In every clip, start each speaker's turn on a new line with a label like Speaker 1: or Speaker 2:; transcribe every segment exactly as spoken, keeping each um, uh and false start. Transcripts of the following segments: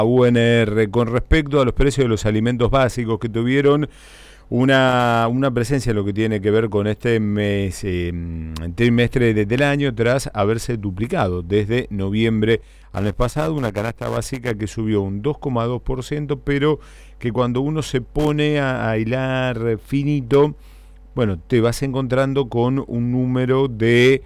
Speaker 1: U N R con respecto a los precios de los alimentos básicos que tuvieron una, una presencia en lo que tiene que ver con este mes, eh, trimestre de, del año, tras haberse duplicado desde noviembre al mes pasado, una canasta básica que subió un dos coma dos por ciento, pero que cuando uno se pone a, a hilar finito, bueno, te vas encontrando con un número de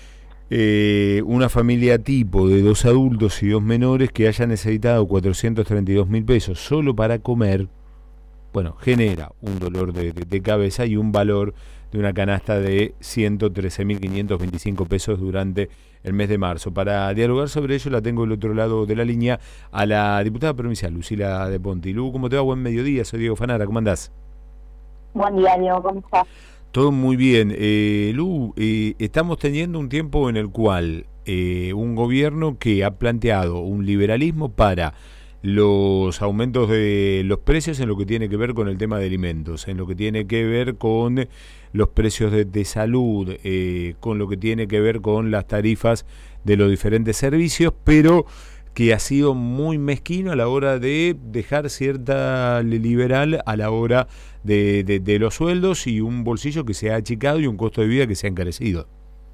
Speaker 1: Eh, una familia tipo de dos adultos y dos menores que haya necesitado cuatrocientos treinta y dos mil pesos solo para comer, bueno, genera un dolor de, de, de cabeza y un valor de una canasta de ciento trece mil quinientos veinticinco pesos durante el mes de marzo. Para dialogar sobre ello la tengo del otro lado de la línea a la diputada provincial Lucila de Ponti. Lu, ¿cómo te va? Buen mediodía, soy Diego Fanara, ¿cómo andás?
Speaker 2: Buen día, Diego, ¿cómo estás?
Speaker 1: Todo muy bien. Eh, Lu, eh, estamos teniendo un tiempo en el cual eh, un gobierno que ha planteado un liberalismo para los aumentos de los precios en lo que tiene que ver con el tema de alimentos, en lo que tiene que ver con los precios de, de salud, eh, con lo que tiene que ver con las tarifas de los diferentes servicios, pero que ha sido muy mezquino a la hora de dejar cierta liberal a la hora de, de, de los sueldos y un bolsillo que se ha achicado y un costo de vida que se ha encarecido.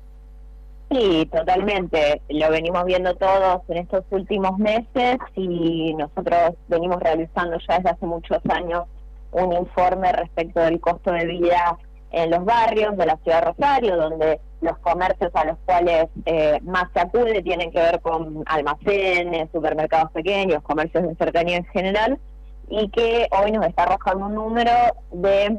Speaker 2: Sí, totalmente. Lo venimos viendo todos en estos últimos meses y nosotros venimos realizando ya desde hace muchos años un informe respecto del costo de vida en los barrios de la ciudad de Rosario, donde los comercios a los cuales eh, más se acude tienen que ver con almacenes, supermercados pequeños, comercios de cercanía en general, y que hoy nos está arrojando un número de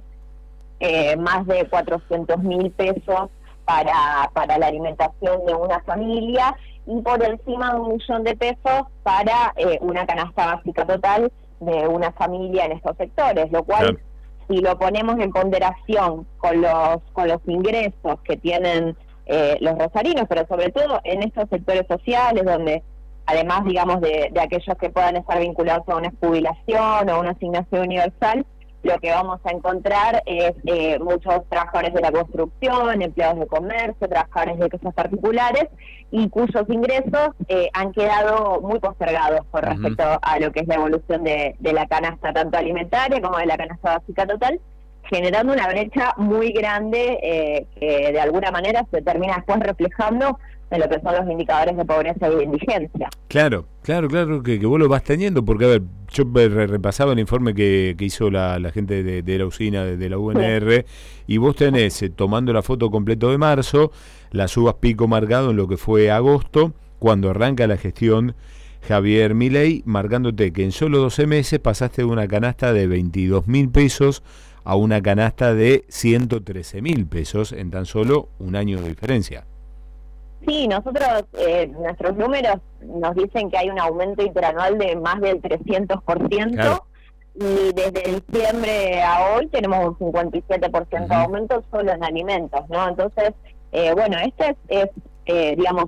Speaker 2: eh, más de cuatrocientos mil pesos para, para la alimentación de una familia y por encima de un millón de pesos para eh, una canasta básica total de una familia en estos sectores, lo cual... Claro. Si lo ponemos en ponderación con los con los ingresos que tienen eh, los rosarinos, pero sobre todo en estos sectores sociales donde además, digamos, de, de aquellos que puedan estar vinculados a una jubilación o una asignación universal, lo que vamos a encontrar es eh, muchos trabajadores de la construcción, empleados de comercio, trabajadores de cosas particulares y cuyos ingresos eh, han quedado muy postergados con respecto uh-huh. a lo que es la evolución de, de la canasta tanto alimentaria como de la canasta básica total, generando una brecha muy grande eh, que de alguna manera se termina después reflejando en lo que son los indicadores de pobreza y de indigencia.
Speaker 1: Claro, claro, claro que, que vos lo vas teniendo, porque a ver, yo repasaba el informe que, que hizo la, la gente de, de la usina, de, de la U N R, sí. Y vos tenés, eh, tomando la foto completo de marzo, las uvas pico marcado en lo que fue agosto, cuando arranca la gestión Javier Milei, marcándote que en solo doce meses pasaste de una canasta de veintidós mil pesos a una canasta de ciento trece mil pesos en tan solo un año de diferencia.
Speaker 2: Sí, nosotros, eh, nuestros números nos dicen que hay un aumento interanual de más del trescientos por ciento, claro. Y desde diciembre a hoy tenemos un cincuenta y siete por ciento uh-huh. de aumento solo en alimentos, ¿no? Entonces, eh, bueno, esta es, es eh, digamos,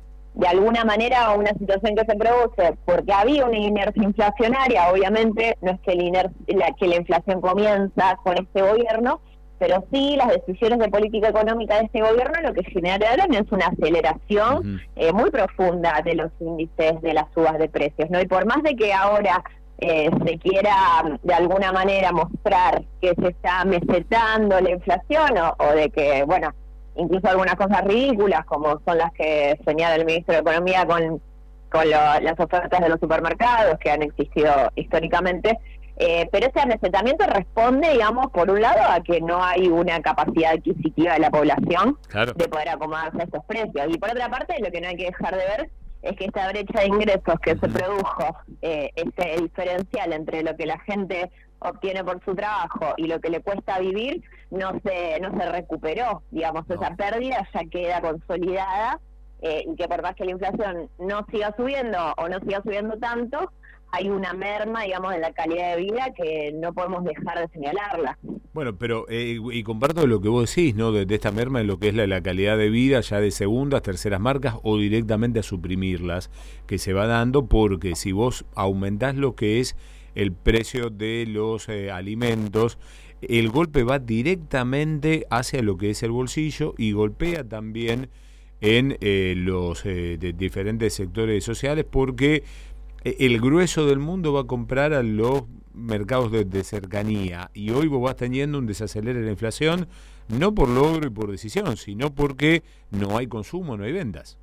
Speaker 2: de alguna manera una situación que se produce porque había una inercia inflacionaria, obviamente, no es que, el iner- la, que la inflación comienza con este gobierno, pero sí las decisiones de política económica de este gobierno lo que generaron es una aceleración uh-huh. eh, muy profunda de los índices de las subas de precios, ¿no? Y por más de que ahora eh, se quiera de alguna manera mostrar que se está mesetando la inflación o, o de que, bueno, incluso algunas cosas ridículas como son las que señala el ministro de Economía con, con lo, las ofertas de los supermercados que han existido históricamente, Eh, pero ese amesetamiento responde, digamos, por un lado a que no hay una capacidad adquisitiva de la población claro. de poder acomodarse a estos precios. Y por otra parte, lo que no hay que dejar de ver es que esta brecha de ingresos que uh-huh. se produjo, eh, este diferencial entre lo que la gente obtiene por su trabajo y lo que le cuesta vivir, no se no se recuperó. Digamos, no. Esa pérdida ya queda consolidada eh, y que por más que la inflación no siga subiendo o no siga subiendo tanto, hay una merma, digamos, en la calidad de vida que no podemos dejar de señalarla.
Speaker 1: Bueno, pero, eh, y comparto lo que vos decís, ¿no? De, de esta merma en lo que es la, la calidad de vida ya de segundas, terceras marcas o directamente a suprimirlas, que se va dando porque si vos aumentás lo que es el precio de los eh, alimentos, el golpe va directamente hacia lo que es el bolsillo y golpea también en eh, los eh, de diferentes sectores sociales porque El grueso del mundo va a comprar a los mercados de, de cercanía, y hoy vos vas teniendo un desacelere de la inflación, no por logro y por decisión, sino porque no hay consumo, no hay ventas.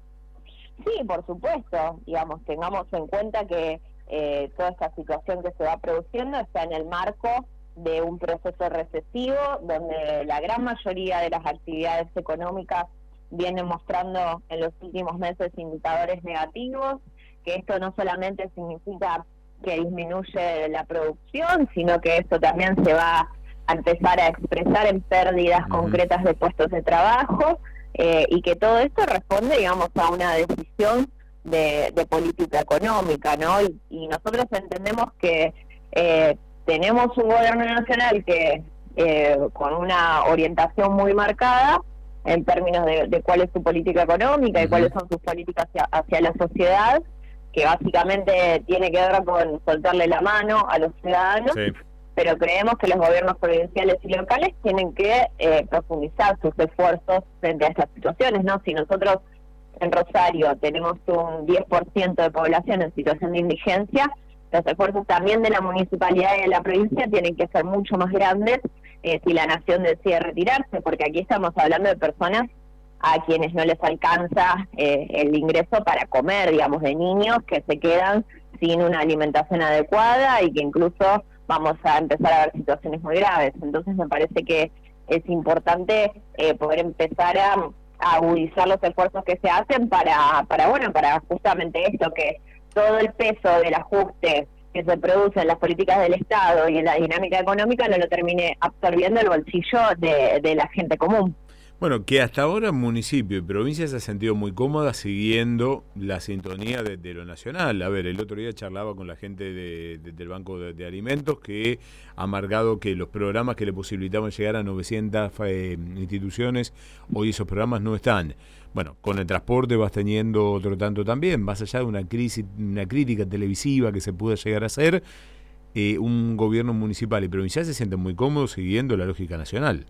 Speaker 2: Sí, por supuesto, digamos, tengamos en cuenta que eh, toda esta situación que se va produciendo está en el marco de un proceso recesivo, donde la gran mayoría de las actividades económicas vienen mostrando en los últimos meses indicadores negativos, que esto no solamente significa que disminuye la producción, sino que esto también se va a empezar a expresar en pérdidas uh-huh. concretas de puestos de trabajo, eh, y que todo esto responde, digamos, a una decisión de, de política económica, ¿no? Y, y nosotros entendemos que eh, tenemos un gobierno nacional que eh, con una orientación muy marcada en términos de, de cuál es su política económica uh-huh. y cuáles son sus políticas hacia, hacia la sociedad, que básicamente tiene que ver con soltarle la mano a los ciudadanos, sí. pero creemos que los gobiernos provinciales y locales tienen que eh, profundizar sus esfuerzos frente a estas situaciones, ¿no? Si nosotros en Rosario tenemos un diez por ciento de población en situación de indigencia, los esfuerzos también de la municipalidad y de la provincia tienen que ser mucho más grandes eh, si la nación decide retirarse, porque aquí estamos hablando de personas a quienes no les alcanza eh, el ingreso para comer, digamos, de niños que se quedan sin una alimentación adecuada y que incluso vamos a empezar a ver situaciones muy graves. Entonces me parece que es importante eh, poder empezar a, a agudizar los esfuerzos que se hacen para, para, bueno, para justamente esto, que todo el peso del ajuste que se produce en las políticas del Estado y en la dinámica económica no lo termine absorbiendo el bolsillo de, de la gente común.
Speaker 1: Bueno, que hasta ahora municipio y provincia se ha sentido muy cómoda siguiendo la sintonía de, de lo nacional. A ver, el otro día charlaba con la gente de, de, del Banco de, de Alimentos, que ha marcado que los programas que le posibilitaban llegar a novecientas eh, instituciones, hoy esos programas no están. Bueno, con el transporte vas teniendo otro tanto también, más allá de una crisis, una crítica televisiva que se pueda llegar a hacer, eh, un gobierno municipal y provincial se sienten muy cómodos siguiendo la lógica nacional.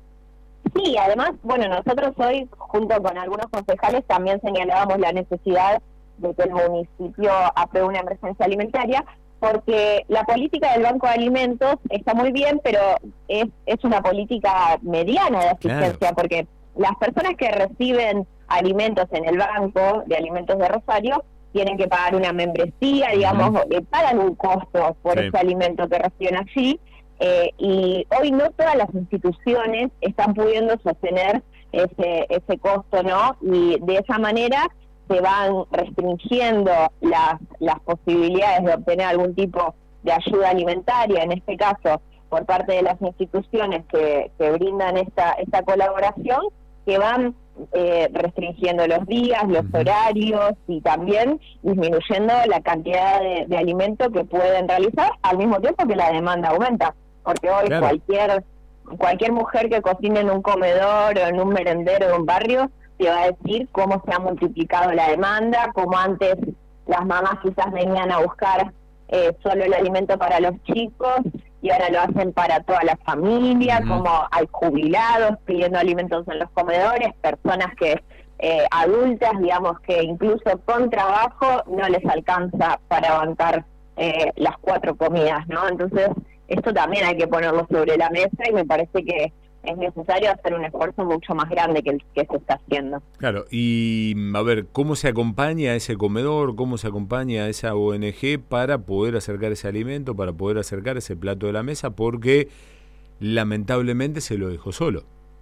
Speaker 2: Sí, además, bueno, nosotros hoy, junto con algunos concejales, también señalábamos la necesidad de que el municipio apruebe una emergencia alimentaria, porque la política del Banco de Alimentos está muy bien, pero es, es una política mediana de asistencia, claro. porque las personas que reciben alimentos en el Banco de Alimentos de Rosario tienen que pagar una membresía, digamos, uh-huh. le pagan un costo por sí. ese alimento que reciben allí, Eh, y hoy no todas las instituciones están pudiendo sostener ese ese costo, ¿no? Y de esa manera se van restringiendo las las posibilidades de obtener algún tipo de ayuda alimentaria, en este caso por parte de las instituciones que, que brindan esta esta colaboración, que van eh, restringiendo los días, los horarios y también disminuyendo la cantidad de, de alimento que pueden realizar, al mismo tiempo que la demanda aumenta. Porque hoy claro. cualquier cualquier mujer que cocine en un comedor o en un merendero de un barrio te va a decir cómo se ha multiplicado la demanda, cómo antes las mamás quizás venían a buscar eh, solo el alimento para los chicos y ahora lo hacen para toda la familia, uh-huh. como hay jubilados pidiendo alimentos en los comedores, personas que eh, adultas, digamos, que incluso con trabajo no les alcanza para bancar eh, las cuatro comidas, ¿no? Entonces esto también hay que ponerlo sobre la mesa y me parece que es necesario hacer un esfuerzo mucho más grande que el que se está haciendo.
Speaker 1: Claro, y a ver, ¿cómo se acompaña a ese comedor, cómo se acompaña a esa O N G para poder acercar ese alimento, para poder acercar ese plato de la mesa? Porque lamentablemente se lo dejó solo.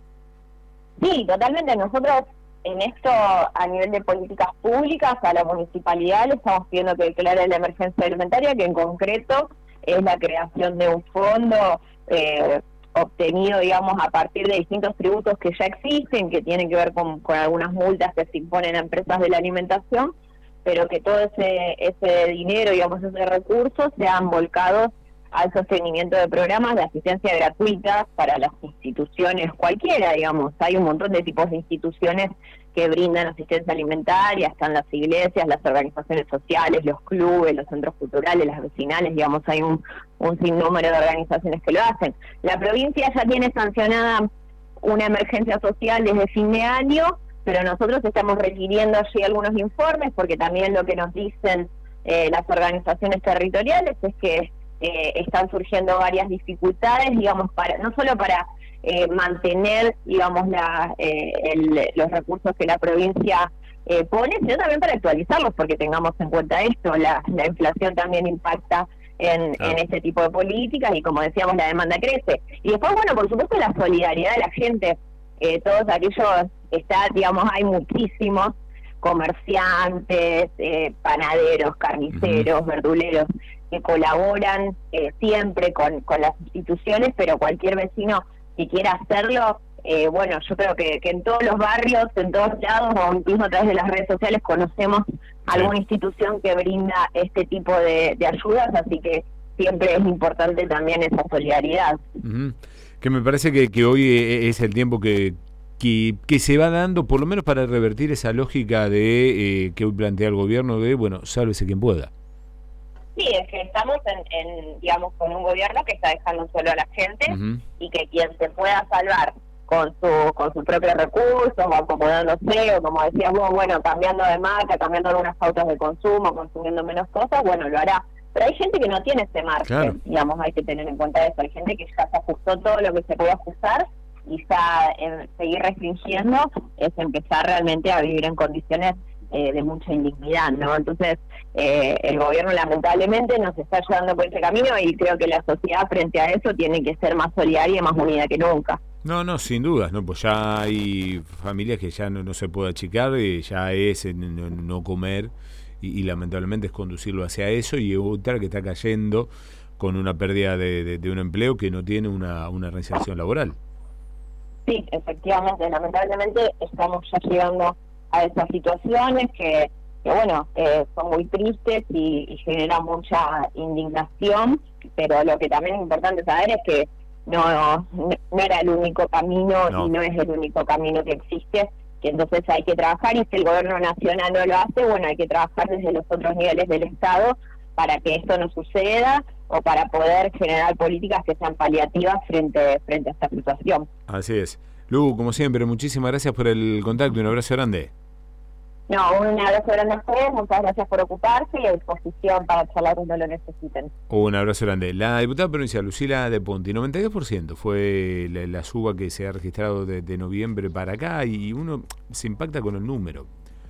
Speaker 2: Sí, totalmente. Nosotros en esto, a nivel de políticas públicas, a la municipalidad le estamos pidiendo que declare la emergencia alimentaria, que en concreto es la creación de un fondo eh, obtenido, digamos, a partir de distintos tributos que ya existen, que tienen que ver con, con algunas multas que se imponen a empresas de la alimentación, pero que todo ese ese dinero, digamos, esos recursos sean volcados al sostenimiento de programas de asistencia gratuita para las instituciones cualquiera, digamos. Hay un montón de tipos de instituciones que brindan asistencia alimentaria, están las iglesias, las organizaciones sociales, los clubes, los centros culturales, las vecinales, digamos, hay un, un sinnúmero de organizaciones que lo hacen. La provincia ya tiene sancionada una emergencia social desde fin de año, pero nosotros estamos requiriendo allí algunos informes, porque también lo que nos dicen eh, las organizaciones territoriales es que eh, están surgiendo varias dificultades, digamos, para no solo para eh, mantener, digamos, la, eh, el, los recursos que la provincia eh, pone, sino también para actualizarlos, porque tengamos en cuenta esto, la, la inflación también impacta en, ah. en este tipo de políticas y, como decíamos, la demanda crece. Y después, bueno, por supuesto, la solidaridad de la gente, eh, todos aquellos, está, digamos, hay muchísimos comerciantes, eh, panaderos, carniceros, uh-huh. verduleros, que colaboran eh, siempre con, con las instituciones, pero cualquier vecino que quiera hacerlo, eh, bueno, yo creo que, que en todos los barrios, en todos lados, o incluso a través de las redes sociales, conocemos sí. alguna institución que brinda este tipo de, de ayudas, así que siempre es importante también esa solidaridad.
Speaker 1: Uh-huh. Que me parece que, que hoy es el tiempo que, que, que se va dando, por lo menos para revertir esa lógica de eh, que hoy plantea el gobierno de, bueno, sálvese quien pueda.
Speaker 2: Sí, es que estamos en, en, digamos, con un gobierno que está dejando solo a la gente uh-huh. y que quien se pueda salvar con su con sus propios recursos, o acomodándose, o como decías vos, bueno, cambiando de marca, cambiando algunas pautas de consumo, consumiendo menos cosas, bueno, lo hará. Pero hay gente que no tiene ese margen, claro. digamos, hay que tener en cuenta eso. Hay gente que ya se ajustó todo lo que se puede ajustar y ya en seguir restringiendo es empezar realmente a vivir en condiciones Eh, de mucha indignidad, ¿no? Entonces, eh, el gobierno lamentablemente nos está ayudando por ese camino y creo que la sociedad frente a eso tiene que ser más solidaria y más unida que nunca.
Speaker 1: No, no, sin dudas, ¿no? Pues ya hay familias que ya no, no se puede achicar, y ya es no, no comer y, y lamentablemente es conducirlo hacia eso, y otra que está cayendo con una pérdida de, de, de un empleo que no tiene una, una reinserción laboral.
Speaker 2: Sí, efectivamente, lamentablemente estamos ya llegando a esas situaciones que, que bueno, eh, son muy tristes y, y generan mucha indignación, pero lo que también es importante saber es que no, no, no era el único camino no. y no es el único camino que existe, que entonces hay que trabajar, y si el gobierno nacional no lo hace, bueno, hay que trabajar desde los otros niveles del Estado para que esto no suceda o para poder generar políticas que sean paliativas frente, frente a esta situación.
Speaker 1: Así es. Lu, como siempre, muchísimas gracias por el contacto y un abrazo grande.
Speaker 2: No, un abrazo grande a ustedes, muchas gracias por ocuparse y a disposición para charlar cuando lo necesiten.
Speaker 1: Un abrazo grande. La diputada provincial Lucila de Ponti, noventa y dos por ciento fue la, la suba que se ha registrado de, de noviembre para acá, y uno se impacta con el número.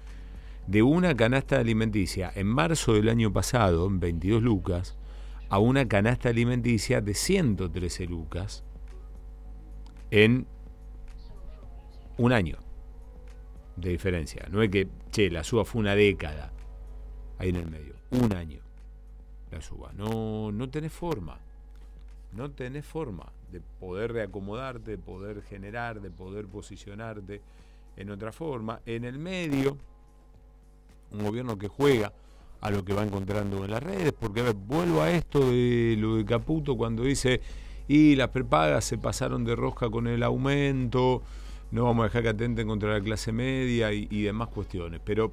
Speaker 1: De una canasta alimenticia en marzo del año pasado, en veintidós lucas, a una canasta alimenticia de ciento trece lucas en un año de diferencia. No es que, che, la suba fue una década ahí en el medio, un año la suba. No, no tenés forma, no tenés forma de poder reacomodarte, de poder generar, de poder posicionarte en otra forma. En el medio, un gobierno que juega a lo que va encontrando en las redes, porque a ver, vuelvo a esto de lo de Caputo cuando dice, y las prepagas se pasaron de rosca con el aumento, no vamos a dejar que atenten contra la clase media y, y demás cuestiones. Pero,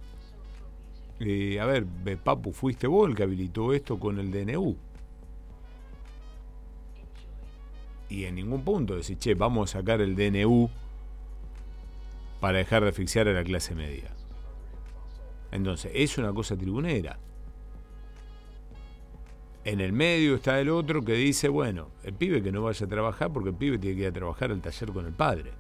Speaker 1: eh, a ver, Papu, fuiste vos el que habilitó esto con el D N U. Y en ningún punto decís, che, vamos a sacar el D N U para dejar de asfixiar a la clase media. Entonces, es una cosa tribunera. En el medio está el otro que dice, bueno, el pibe que no vaya a trabajar porque el pibe tiene que ir a trabajar al taller con el padre.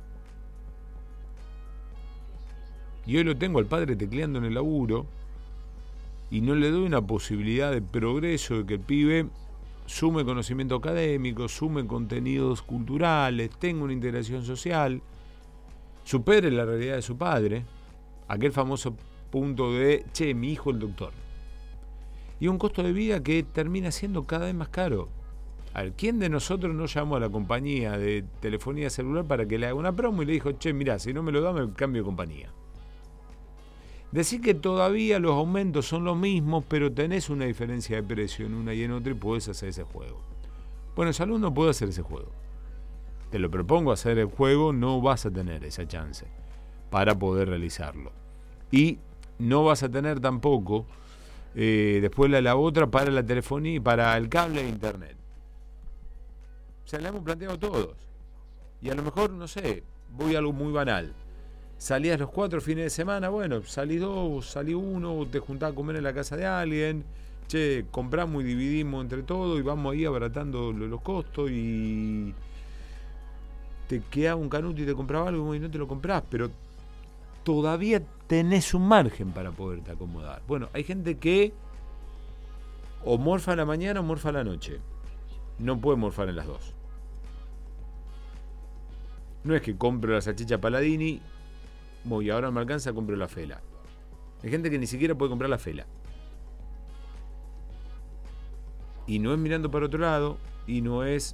Speaker 1: Y hoy lo tengo al padre tecleando en el laburo y no le doy una posibilidad de progreso, de que el pibe sume conocimiento académico, sume contenidos culturales, tenga una integración social, supere la realidad de su padre, aquel famoso punto de, che, mi hijo el doctor. Y un costo de vida que termina siendo cada vez más caro. A ver, ¿quién de nosotros no llamó a la compañía de telefonía celular para que le haga una promo y le dijo, che, mirá, si no me lo da, me cambio de compañía? Decir que todavía los aumentos son los mismos, pero tenés una diferencia de precio en una y en otra y podés hacer ese juego. Bueno, salud no puede hacer ese juego. Te lo propongo hacer el juego, no vas a tener esa chance para poder realizarlo. Y no vas a tener tampoco eh, después la, la otra para la telefonía y para el cable de internet. O sea, la hemos planteado todos. Y a lo mejor, no sé, voy a algo muy banal. salías los cuatro fines de semana, bueno, salí dos, salí uno, te juntás a comer en la casa de alguien, che, compramos y dividimos entre todos y vamos ahí abaratando los costos y te quedaba un canuto y te compraba algo y no te lo comprás, pero todavía tenés un margen para poderte acomodar. Bueno, hay gente que o morfa a la mañana o morfa a la noche. No puede morfar en las dos. No es que compro la salchicha Paladini y ahora me alcanza, compro la Fela. Hay gente que ni siquiera puede comprar la Fela. Y no es mirando para otro lado, y no es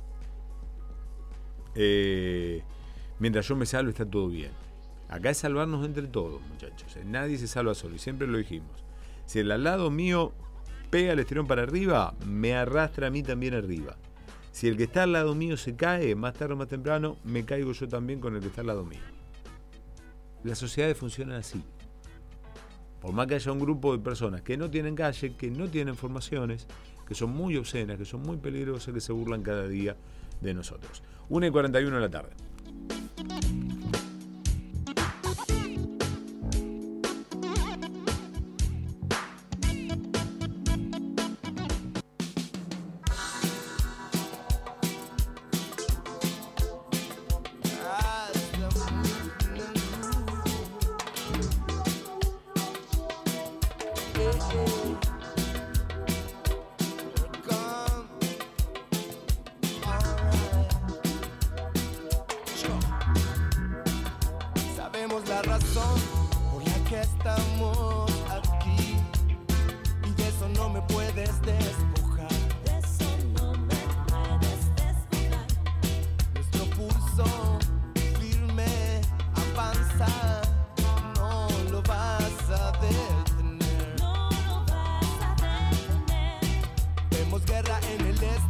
Speaker 1: eh, mientras yo me salvo está todo bien. Acá es salvarnos entre todos, muchachos. Nadie se salva solo, y siempre lo dijimos. Si el al lado mío pega el estirón para arriba, me arrastra a mí también arriba. Si el que está al lado mío se cae, más tarde o más temprano, me caigo yo también con el que está al lado mío. Las sociedades funcionan así. Por más que haya un grupo de personas que no tienen calle, que no tienen formaciones, que son muy obscenas, que son muy peligrosas, que se burlan cada día de nosotros. una y cuarenta y uno de la tarde.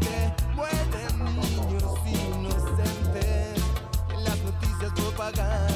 Speaker 3: Pagar